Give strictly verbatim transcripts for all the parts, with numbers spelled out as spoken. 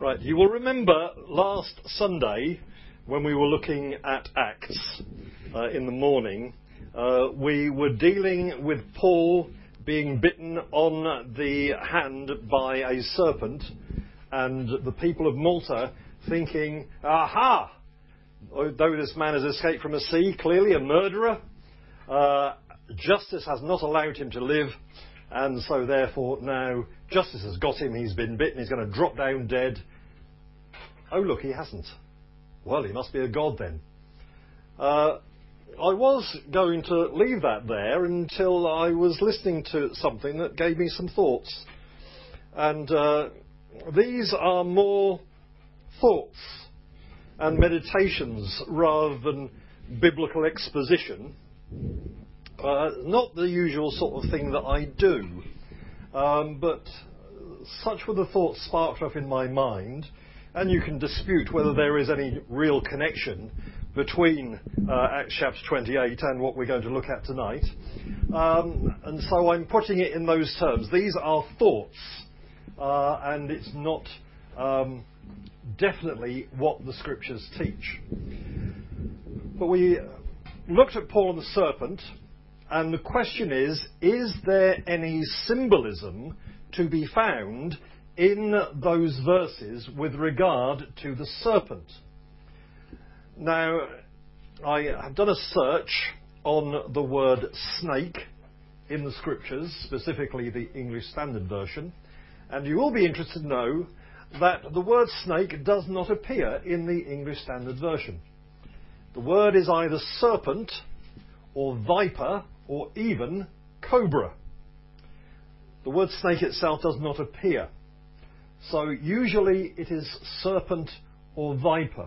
Right, you will remember last Sunday when we were looking at Acts uh, in the morning, uh, we were dealing with Paul being bitten on the hand by a serpent and the people of Malta thinking, aha, though this man has escaped from a sea, clearly a murderer, uh, justice has not allowed him to live, and so therefore now justice has got him, he's been bitten, he's going to drop down dead. Oh look, he hasn't. Well, he must be a god then. Uh, I was going to leave that there until I was listening to something that gave me some thoughts. And uh, these are more thoughts and meditations rather than biblical exposition. Uh, not the usual sort of thing that I do. Um, but such were the thoughts sparked up in my mind. And you can dispute whether there is any real connection between uh, Acts chapter twenty-eight and what we're going to look at tonight. Um, and so I'm putting it in those terms. These are thoughts, uh, and it's not um, definitely what the scriptures teach. But we looked at Paul and the serpent, and the question is, is there any symbolism to be found in those verses with regard to the serpent? Now, I have done a search on the word snake in the scriptures, specifically the English Standard Version, and you will be interested to know that the word snake does not appear in the English Standard Version. The word is either serpent or viper or even cobra. The word snake itself does not appear. So usually it is serpent or viper.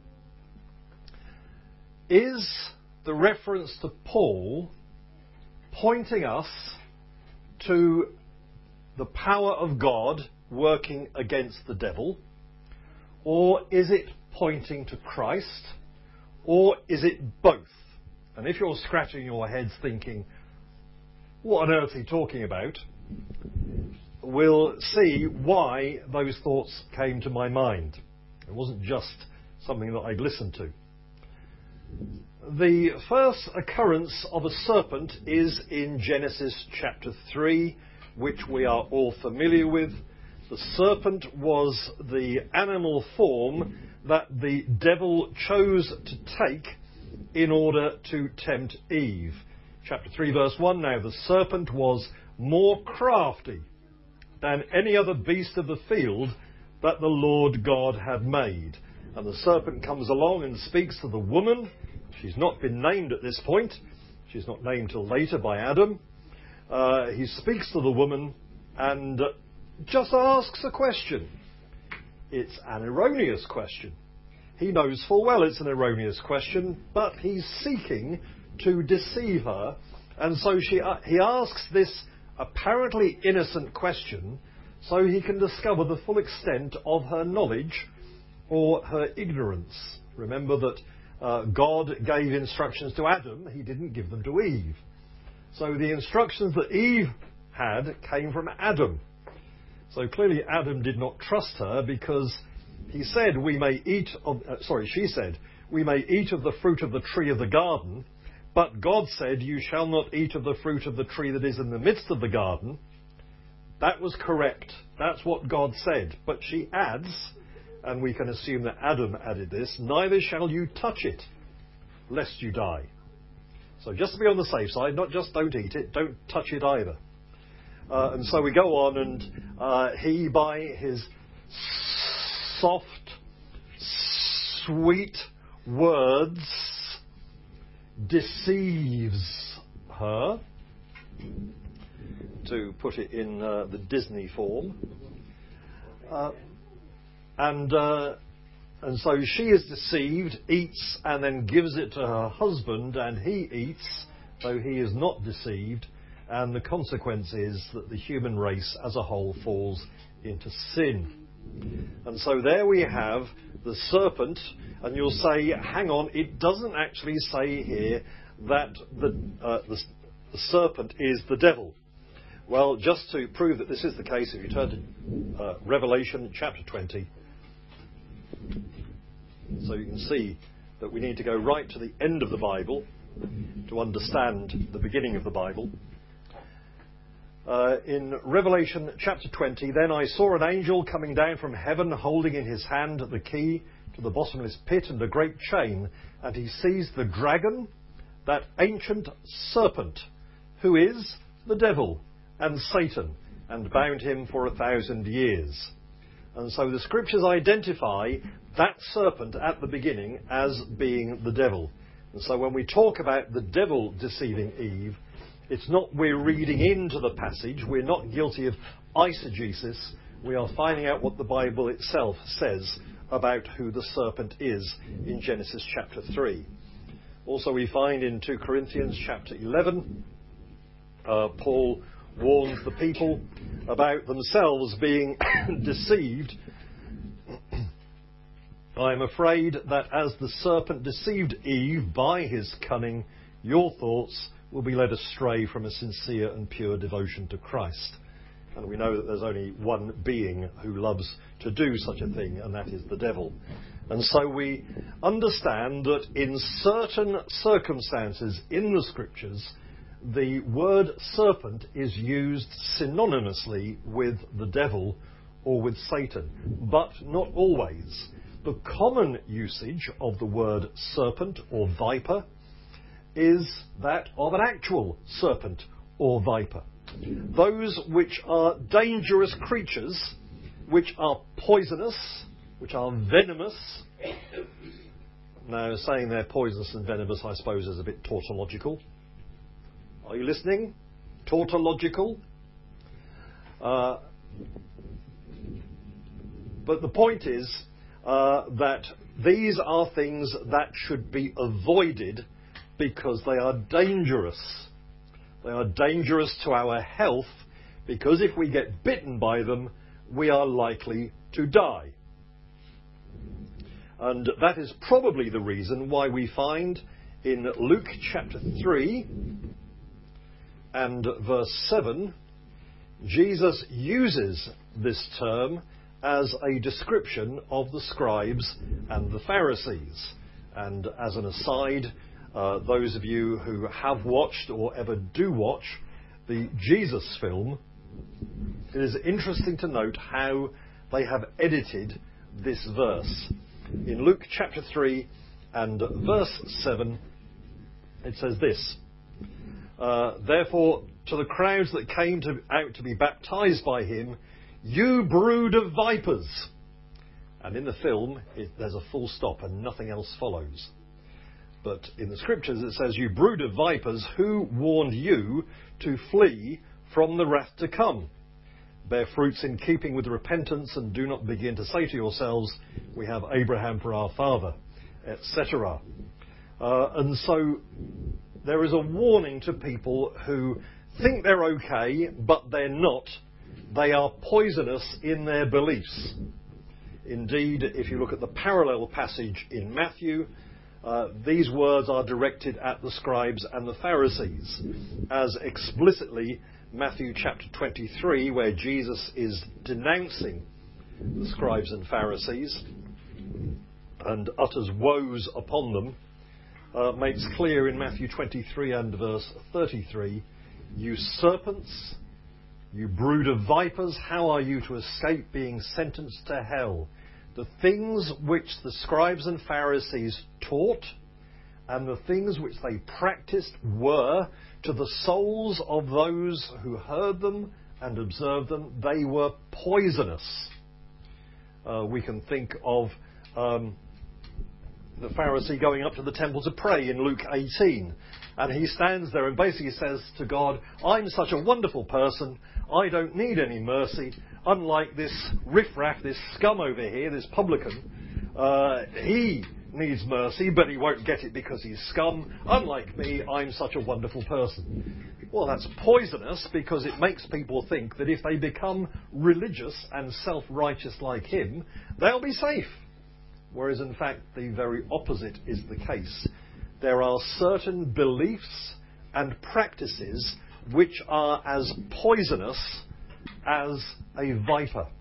Is the reference to Paul pointing us to the power of God working against the devil? Or is it pointing to Christ? Or is it both? And if you're scratching your heads thinking, what on earth is he talking about? We'll see why those thoughts came to my mind. It wasn't just something that I'd listened to. The first occurrence of a serpent is in Genesis chapter three, which we are all familiar with. The serpent was the animal form that the devil chose to take in order to tempt Eve. Chapter three verse one, now the serpent was more crafty than any other beast of the field that the Lord God had made. And the serpent comes along and speaks to the woman. She's not been named at this point. She's not named till later by Adam. Uh, he speaks to the woman and just asks a question. It's an erroneous question. He knows full well it's an erroneous question, but he's seeking to deceive her. And so she, uh, he asks this apparently innocent question so he can discover the full extent of her knowledge or her ignorance. Remember that uh, God gave instructions to Adam, he didn't give them to Eve. So the instructions that Eve had came from Adam. So clearly Adam did not trust her because he said, we may eat of, uh, sorry, she said, we may eat of the fruit of the tree of the garden, but God said, you shall not eat of the fruit of the tree that is in the midst of the garden. That was correct. That's what God said. But she adds, and we can assume that Adam added this, neither shall you touch it, lest you die. So just to be on the safe side, not just don't eat it, don't touch it either. Uh, and so we go on, and uh, he, by his soft, sweet words, deceives her, to put it in uh, the Disney form, uh, and uh, and so she is deceived, eats, and then gives it to her husband, and he eats, though he is not deceived, and the consequence is that the human race as a whole falls into sin. And so there we have the serpent, and you'll say, hang on, it doesn't actually say here that the, uh, the, the serpent is the devil. Well, just to prove that this is the case, if you turn to uh, Revelation chapter twenty, So you can see that we need to go right to the end of the Bible to understand the beginning of the Bible. Uh, in Revelation chapter twenty, then I saw an angel coming down from heaven, holding in his hand the key to the bottomless pit and a great chain, and he seized the dragon, that ancient serpent, who is the devil and Satan, and bound him for a thousand years. And so the scriptures identify that serpent at the beginning as being the devil. And so when we talk about the devil deceiving Eve, it's not we're reading into the passage, we're not guilty of eisegesis, we are finding out what the Bible itself says about who the serpent is in Genesis chapter three. Also we find in two Corinthians chapter eleven, uh, Paul warns the people about themselves being deceived. I am afraid that as the serpent deceived Eve by his cunning, your thoughts will be led astray from a sincere and pure devotion to Christ. And we know that there's only one being who loves to do such a thing, and that is the devil. And so we understand that in certain circumstances in the scriptures, the word serpent is used synonymously with the devil or with Satan, but not always. The common usage of the word serpent or viper is that of an actual serpent or viper. Those which are dangerous creatures, which are poisonous, which are venomous. Now, saying they're poisonous and venomous, I suppose, is a bit tautological. Are you listening? Tautological? Uh, but the point is uh, that these are things that should be avoided because they are dangerous. They are dangerous to our health because if we get bitten by them, we are likely to die. And that is probably the reason why we find in Luke chapter three and verse seven, Jesus uses this term as a description of the scribes and the Pharisees. And as an aside, uh, those of you who have watched or ever do watch the Jesus film, it is interesting to note how they have edited this verse. In Luke chapter three and verse seven, it says this, uh, therefore to the crowds that came to, out to be baptized by him, you brood of vipers. And in the film, it, there's a full stop and nothing else follows. But in the scriptures it says, you brood of vipers, who warned you to flee from the wrath to come? Bear fruits in keeping with repentance, and do not begin to say to yourselves, we have Abraham for our father, et cetera. Uh, and so there is a warning to people who think they're okay, but they're not. They are poisonous in their beliefs. Indeed, if you look at the parallel passage in Matthew, uh, these words are directed at the scribes and the Pharisees, as explicitly Matthew chapter twenty-three, where Jesus is denouncing the scribes and Pharisees and utters woes upon them, uh, makes clear in Matthew twenty-three and verse thirty-three, you serpents, you brood of vipers, how are you to escape being sentenced to hell? The things which the scribes and Pharisees taught and the things which they practiced were, to the souls of those who heard them and observed them, they were poisonous. Uh, we can think of um, the Pharisee going up to the temple to pray in Luke eighteen. And he stands there and basically says to God, I'm such a wonderful person, I don't need any mercy, unlike this riffraff, this scum over here, this publican. Uh, he needs mercy, but he won't get it because he's scum. Unlike me, I'm such a wonderful person. Well, that's poisonous because it makes people think that if they become religious and self-righteous like him, they'll be safe. Whereas, in fact, the very opposite is the case. There are certain beliefs and practices which are as poisonous as a viper.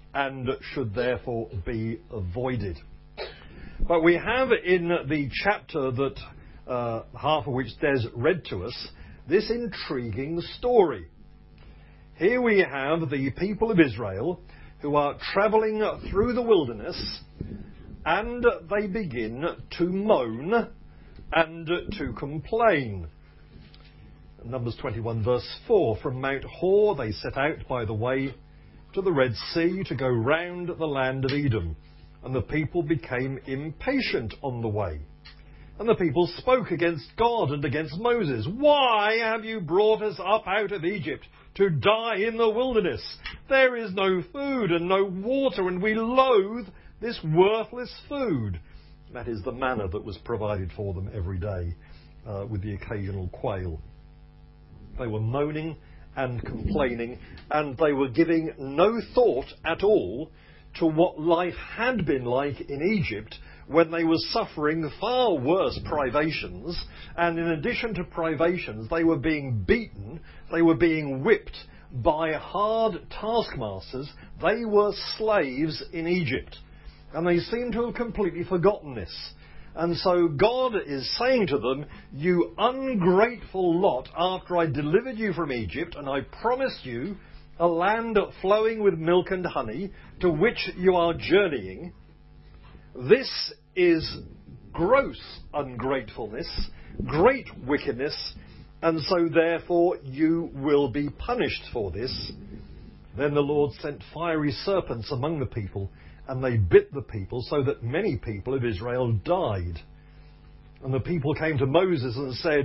and should therefore be avoided. But we have in the chapter that uh, half of which Des read to us, this intriguing story. Here we have the people of Israel who are travelling through the wilderness, and they begin to moan and to complain. Numbers twenty-one verse four, from Mount Hor they set out by the way to the Red Sea to go round the land of Edom, and the people became impatient on the way. And the people spoke against God and against Moses. Why have you brought us up out of Egypt to die in the wilderness? There is no food and no water, and we loathe this worthless food. That is the manna that was provided for them every day, uh, with the occasional quail. They were moaning and complaining, and they were giving no thought at all to what life had been like in Egypt when they were suffering far worse privations, and in addition to privations, they were being beaten, they were being whipped by hard taskmasters. They were slaves in Egypt, and they seem to have completely forgotten this. And so God is saying to them, you ungrateful lot, after I delivered you from Egypt and I promised you a land flowing with milk and honey to which you are journeying, this is gross ungratefulness, great wickedness, and so therefore you will be punished for this. Then the Lord sent fiery serpents among the people, and they bit the people, so that many people of Israel died. And the people came to Moses and said,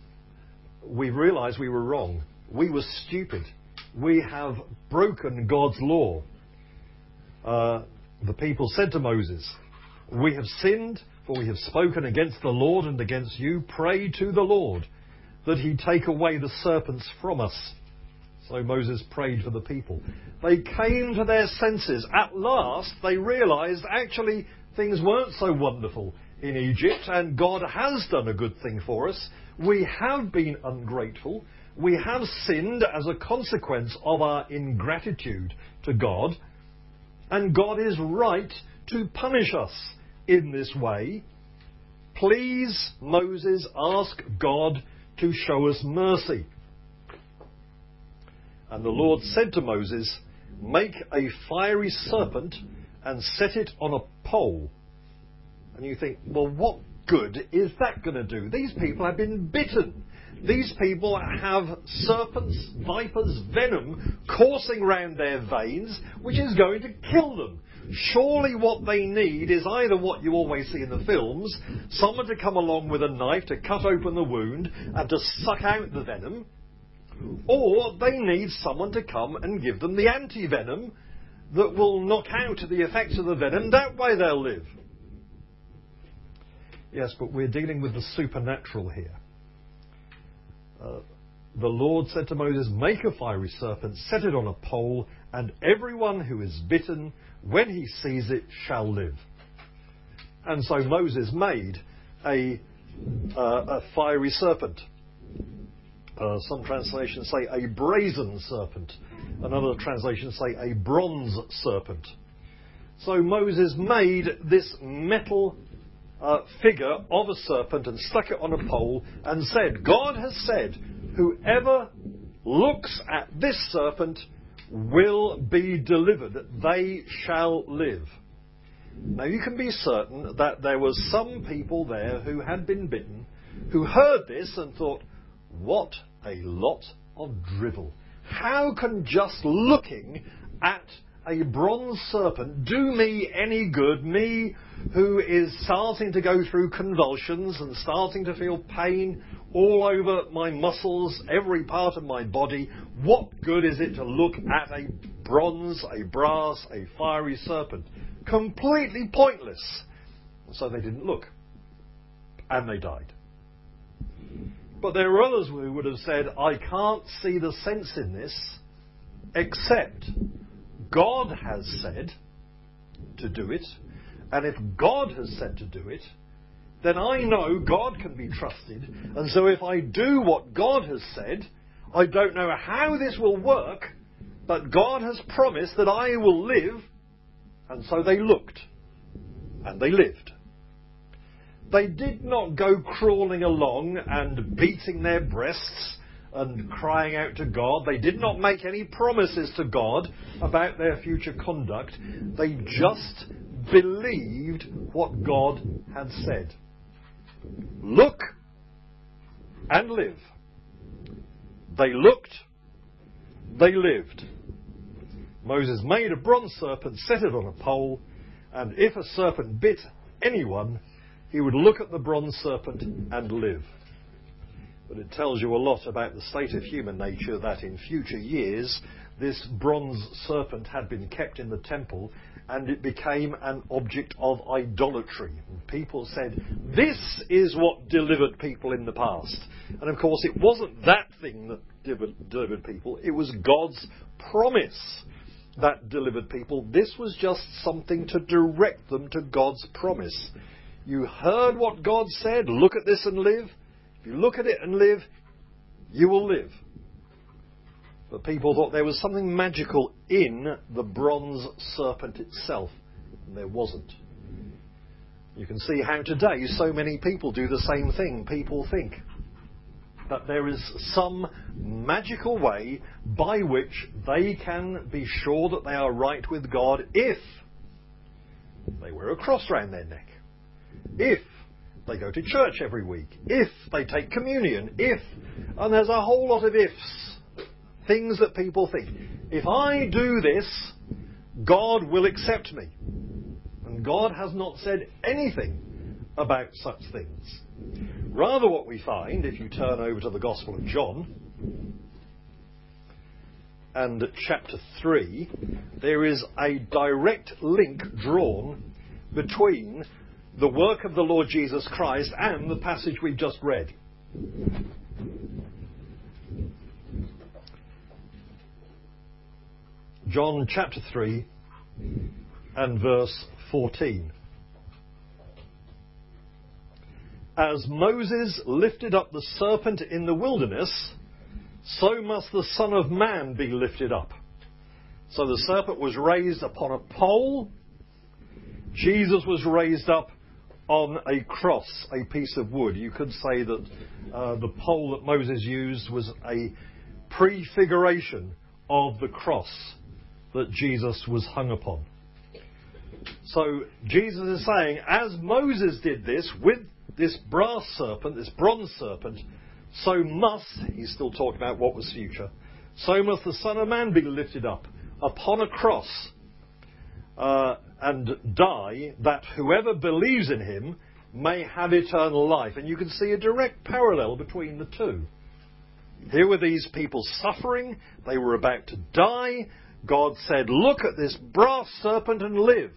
we realize we were wrong. We were stupid. We have broken God's law. Uh, the people said to Moses, we have sinned, for we have spoken against the Lord and against you. Pray to the Lord that he take away the serpents from us. So Moses prayed for the people. They came to their senses. At last, they realized actually things weren't so wonderful in Egypt, and God has done a good thing for us. We have been ungrateful. We have sinned as a consequence of our ingratitude to God, and God is right to punish us in this way. Please, Moses, ask God to show us mercy. And the Lord said to Moses, make a fiery serpent and set it on a pole. And you think, well, what good is that going to do? These people have been bitten. These people have serpents, vipers, venom coursing round their veins, which is going to kill them. Surely what they need is either what you always see in the films, someone to come along with a knife to cut open the wound and to suck out the venom, or they need someone to come and give them the anti-venom that will knock out the effects of the venom. That way they'll live. Yes, but we're dealing with the supernatural here. Uh, the Lord said to Moses, make a fiery serpent, set it on a pole, and everyone who is bitten, when he sees it, shall live. And so Moses made a, uh, a fiery serpent. Uh, some translations say a brazen serpent. Another translation say a bronze serpent. So Moses made this metal uh, figure of a serpent and stuck it on a pole and said, God has said, whoever looks at this serpent will be delivered. They shall live. Now you can be certain that there were some people there who had been bitten, who heard this and thought, what a lot of drivel. How can just looking at a bronze serpent do me any good? Me who is starting to go through convulsions and starting to feel pain all over my muscles, every part of my body. What good is it to look at a bronze, a brass, a fiery serpent? Completely pointless. So they didn't look. And they died. But there were others who would have said, I can't see the sense in this, except God has said to do it, and if God has said to do it, then I know God can be trusted, and so if I do what God has said, I don't know how this will work, but God has promised that I will live. And so they looked, and they lived. They did not go crawling along and beating their breasts and crying out to God. They did not make any promises to God about their future conduct. They just believed what God had said. Look and live. They looked, they lived. Moses made a bronze serpent, set it on a pole, and if a serpent bit anyone, he would look at the bronze serpent and live. But it tells you a lot about the state of human nature, that in future years this bronze serpent had been kept in the temple and it became an object of idolatry. And people said, this is what delivered people in the past. And of course it wasn't that thing that delivered, delivered people, it was God's promise that delivered people. This was just something to direct them to God's promise. You heard what God said, look at this and live. If you look at it and live, you will live. But people thought there was something magical in the bronze serpent itself, and there wasn't. You can see how today so many people do the same thing. People think that there is some magical way by which they can be sure that they are right with God if they wear a cross round their neck, if they go to church every week, if they take communion, if, and there's a whole lot of ifs, things that people think. If I do this, God will accept me. And God has not said anything about such things. Rather what we find, if you turn over to the Gospel of John, and chapter three, there is a direct link drawn between the work of the Lord Jesus Christ and the passage we've just read. John chapter three and verse fourteen. As Moses lifted up the serpent in the wilderness, so must the Son of Man be lifted up. So the serpent was raised upon a pole. Jesus was raised up on a cross, a piece of wood. You could say that uh, the pole that Moses used was a prefiguration of the cross that Jesus was hung upon. So Jesus is saying, as Moses did this with this brass serpent, this bronze serpent, so must, he's still talking about what was future, so must the Son of Man be lifted up upon a cross uh, and die, that whoever believes in him may have eternal life. And you can see a direct parallel between the two. Here were these people suffering, they were about to die. God said, look at this brass serpent and live.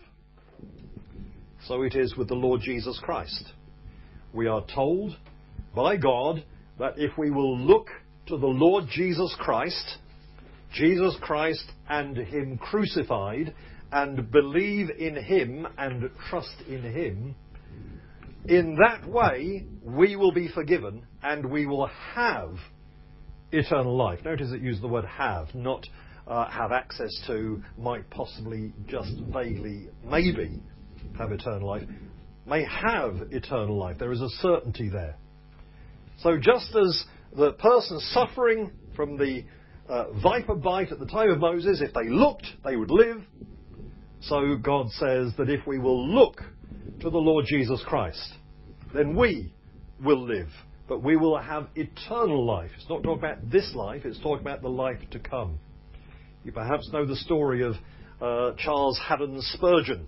So it is with the Lord Jesus Christ. We are told by God that if we will look to the Lord Jesus Christ, Jesus Christ and him crucified, and believe in him and trust in him, in that way we will be forgiven and we will have eternal life. Notice it used the word have, not uh, have access to, might possibly, just vaguely, maybe have eternal life. May have eternal life. There is a certainty there. So just as the person suffering from the uh, viper bite at the time of Moses, if they looked, they would live. So God says that if we will look to the Lord Jesus Christ, then we will live. But we will have eternal life. It's not talking about this life, it's talking about the life to come. You perhaps know the story of uh, Charles Haddon Spurgeon.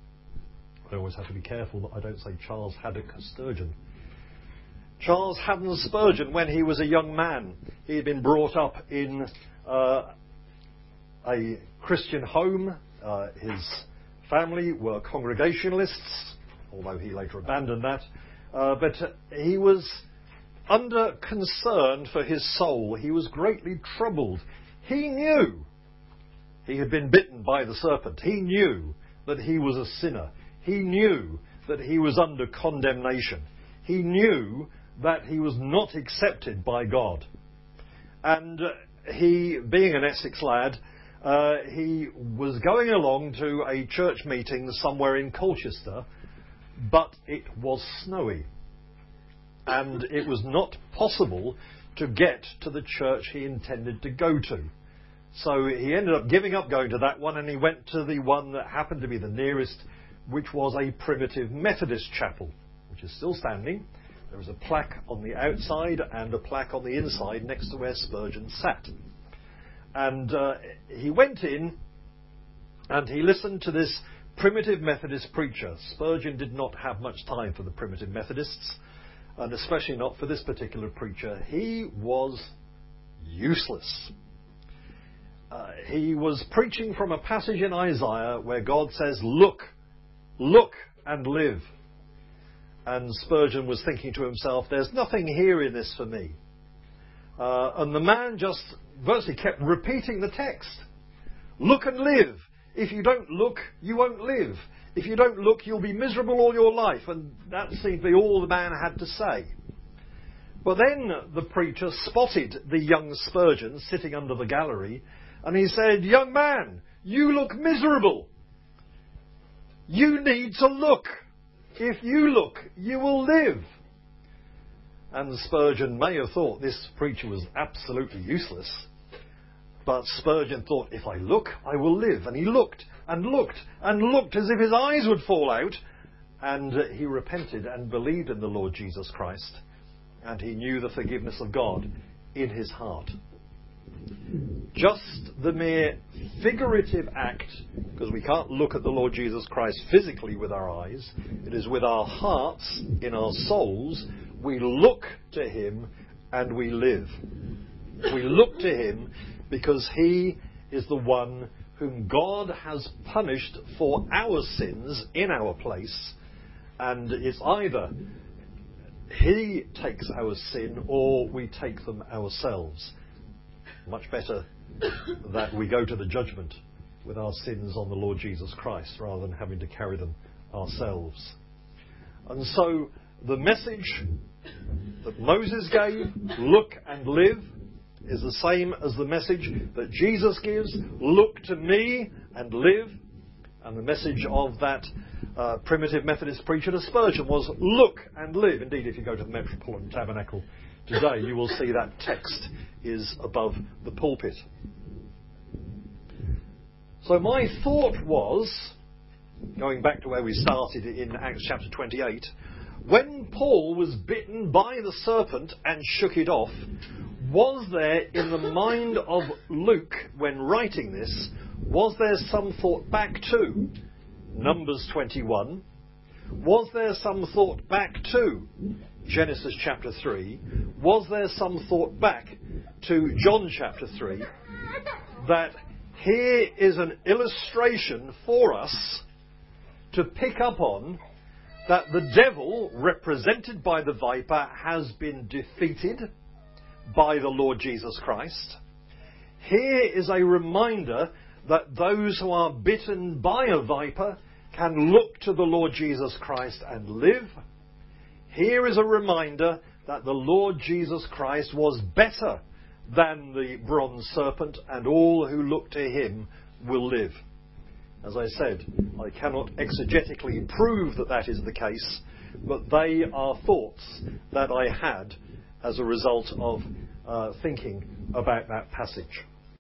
I always have to be careful that I don't say Charles Haddock Sturgeon. Charles Haddon Spurgeon, when he was a young man, he had been brought up in uh, a Christian home. Uh, his family were Congregationalists, although he later abandoned that. Uh, but he was under concern for his soul. He was greatly troubled. He knew he had been bitten by the serpent. He knew that he was a sinner. He knew that he was under condemnation. He knew that he was not accepted by God. And uh, he, being an Essex lad, Uh, he was going along to a church meeting somewhere in Colchester, but it was snowy. And it was not possible to get to the church he intended to go to. So he ended up giving up going to that one, and he went to the one that happened to be the nearest, which was a primitive Methodist chapel, which is still standing. There was a plaque on the outside and a plaque on the inside next to where Spurgeon sat. And uh, he went in and he listened to this primitive Methodist preacher. Spurgeon did not have much time for the primitive Methodists, and especially not for this particular preacher. He was useless. Uh, he was preaching from a passage in Isaiah where God says, "Look, look and live." And Spurgeon was thinking to himself, there's nothing here in this for me. Uh, and the man just virtually kept repeating the text. Look and live. If you don't look, you won't live. If you don't look, you'll be miserable all your life. And that seemed to be all the man had to say. But then the preacher spotted the young Spurgeon sitting under the gallery, and he said, "Young man, you look miserable. You need to look. If you look, you will live." And Spurgeon may have thought this preacher was absolutely useless. But Spurgeon thought, if I look, I will live. And he looked and looked and looked as if his eyes would fall out. And he repented and believed in the Lord Jesus Christ. And he knew the forgiveness of God in his heart. Just the mere figurative act, because we can't look at the Lord Jesus Christ physically with our eyes, it is with our hearts, in our souls, we look to him and we live. We look to him because he is the one whom God has punished for our sins in our place, and it's either he takes our sin or we take them ourselves. Much better that we go to the judgment with our sins on the Lord Jesus Christ rather than having to carry them ourselves. And so the message that Moses gave, look and live, is the same as the message that Jesus gives, look to me and live. And the message of that uh, primitive Methodist preacher to Spurgeon was, look and live. Indeed, if you go to the Metropolitan Tabernacle today, you will see that text is above the pulpit. So my thought was, going back to where we started in Acts chapter twenty-eight, when Paul was bitten by the serpent and shook it off, was there in the mind of Luke, when writing this, was there some thought back to Numbers twenty-one? Was there some thought back to Genesis chapter three? Was there some thought back to John chapter three? That here is an illustration for us to pick up on, that the devil, represented by the viper, has been defeated by the Lord Jesus Christ. Here is a reminder that those who are bitten by a viper can look to the Lord Jesus Christ and live. Here is a reminder that the Lord Jesus Christ was better than the bronze serpent, and all who look to him will live. As I said, I cannot exegetically prove that that is the case, but they are thoughts that I had as a result of uh, thinking about that passage.